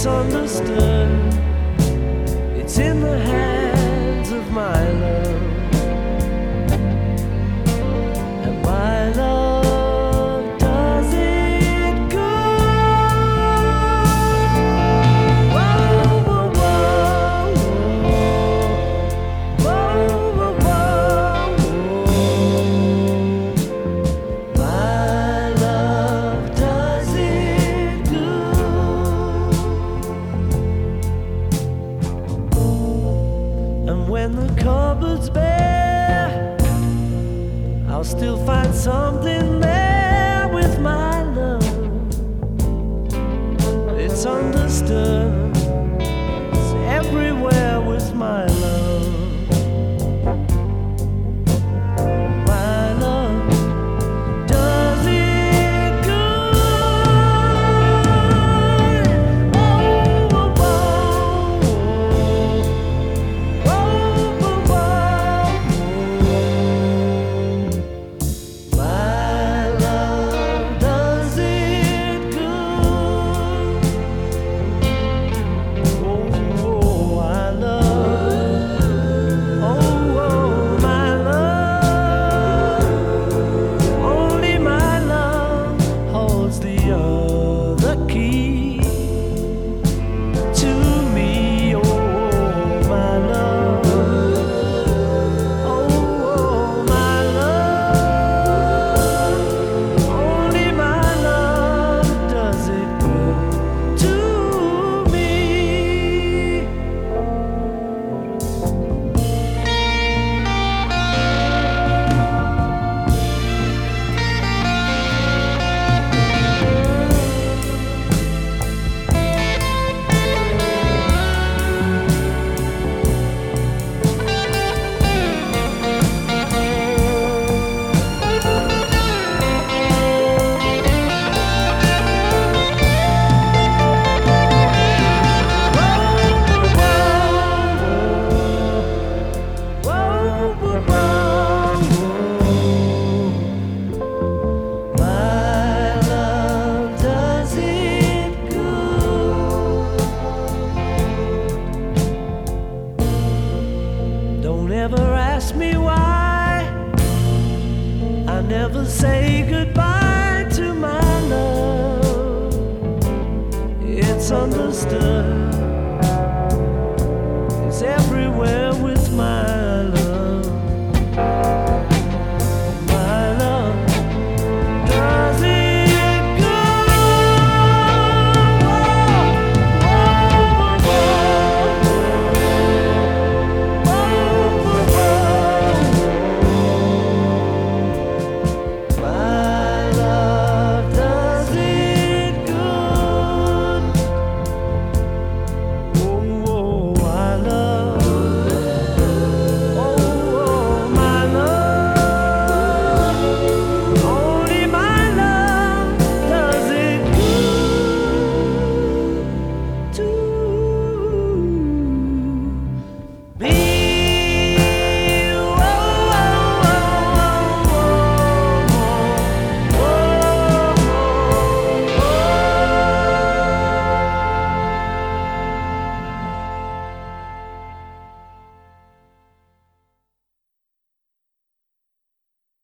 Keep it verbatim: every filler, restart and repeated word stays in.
understood. It's in the hands of my love, and my love does it good. Whoa, whoa, whoa, whoa, whoa, whoa, whoa. My love does it good. And when the cupboard's bare, I'll still find something there with my love. It's understood. It's everywhere with my love. My love does it good. Whoa, whoa, whoa. Whoa, whoa, whoa. My love does it good. Oh, oh, I love. Oh, oh, my love. Only my love holds the other key to me. Oh, my love. Oh, oh, my love. Only my love does it good to me. Whoa, whoa, whoa. My love does it good. Don't ever ask me why I never say goodbye to my love. It's understood.